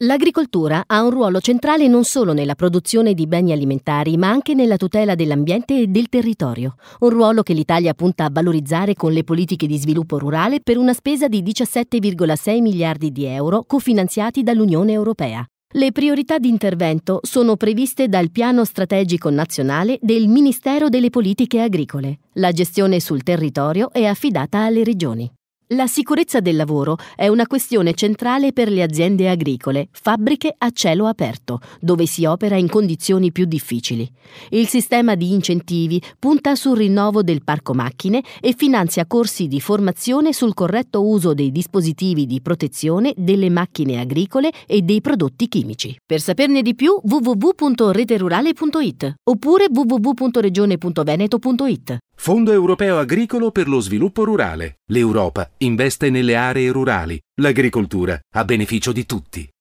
L'agricoltura ha un ruolo centrale non solo nella produzione di beni alimentari, ma anche nella tutela dell'ambiente e del territorio. Un ruolo che l'Italia punta a valorizzare con le politiche di sviluppo rurale per una spesa di 17,6 miliardi di euro cofinanziati dall'Unione Europea. Le priorità di intervento sono previste dal Piano Strategico Nazionale del Ministero delle Politiche Agricole. La gestione sul territorio è affidata alle regioni. La sicurezza del lavoro è una questione centrale per le aziende agricole, fabbriche a cielo aperto, dove si opera in condizioni più difficili. Il sistema di incentivi punta sul rinnovo del parco macchine e finanzia corsi di formazione sul corretto uso dei dispositivi di protezione delle macchine agricole e dei prodotti chimici. Per saperne di più www.reterurale.it oppure www.regione.veneto.it. Fondo Europeo Agricolo per lo Sviluppo Rurale. L'Europa investe nelle aree rurali. L'agricoltura a beneficio di tutti.